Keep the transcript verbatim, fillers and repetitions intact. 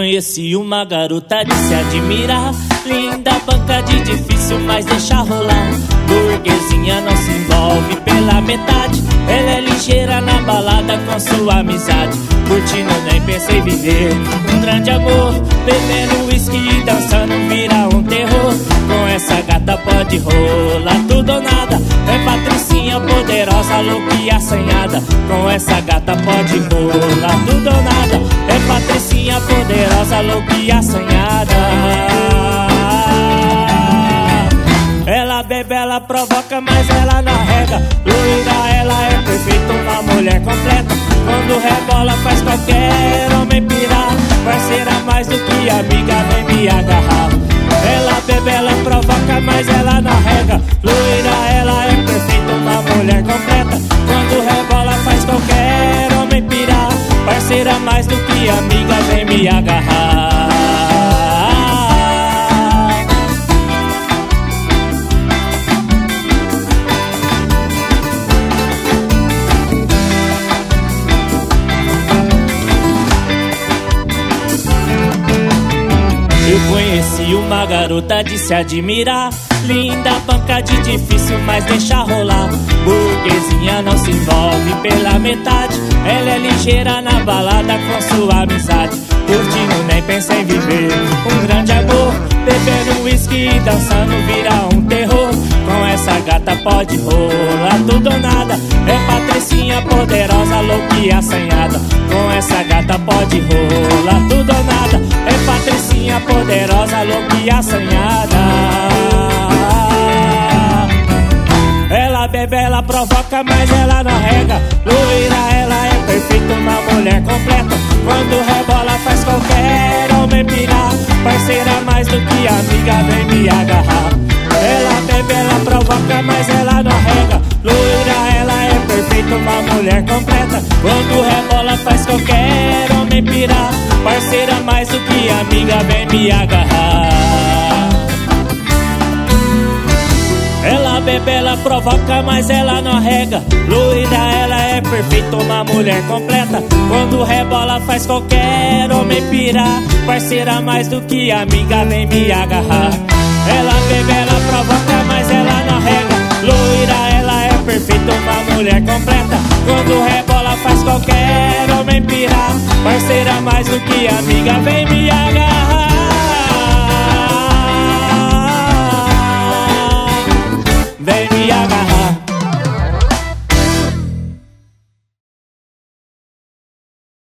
conheci uma garota de se admirar, linda, banca de difícil, mas deixa rolar. Burguesinha não se envolve pela metade, ela é ligeira na balada com sua amizade. Curtindo nem pensei viver um grande amor, bebendo whisky e dançando vira um terror. Com essa gata pode rolar tudo ou nada, é patricinha poderosa, louca e assanhada. Com essa gata pode rolar tudo ou nada, é patricinha poderosa, louca e assanhada. Ela bebe, ela provoca, mas ela não arrega. Loira, ela é perfeita, uma mulher completa. Quando rebola faz qualquer homem pirar. Parceira mais do que amiga, vem me agarrar. Ela bebe, ela provoca, mas ela não arrega. Loira, ela é perfeita, uma mulher completa. Quando rebola faz qualquer homem pirar. Parceira mais do que amiga, vem me agarrar. Eu conheci uma garota de se admirar, linda, banca de difícil, mas deixa rolar. Burguesinha não se envolve pela metade, ela é ligeira na balada com sua amizade. Curtindo nem pensa em viver um grande amor, bebendo whisky e dançando vira um terror. Com essa gata pode rolar tudo ou nada, é patricinha poderosa, louca e assanhada. Com essa gata pode rolar tudo ou nada, é patricinha poderosa, louca e assanhada. Ela bebe, ela provoca, mas ela não arrega. Loira, ela é perfeita, uma mulher completa. Quando rebola faz qualquer homem pirar. Parceira mais do que amiga, vem me agarrar. Ela bebe, ela provoca, mas ela não arrega. Loira, ela é perfeita, uma mulher completa. Quando rebola faz qualquer homem pirar. Parceira mais do que amiga, vem me agarrar. Ela bebe, ela provoca, mas ela não arrega. Loira, ela é perfeita, uma mulher completa. Quando rebola faz qualquer homem pirar. Parceira mais do que amiga, vem me agarrar. Ela bebe, ela provoca, mas ela não arrega. Loira, ela é perfeita, uma mulher completa. Quando rebola faz qualquer homem pirar. Parceira mais do que amiga, vem me agarrar. Vem me agarrar.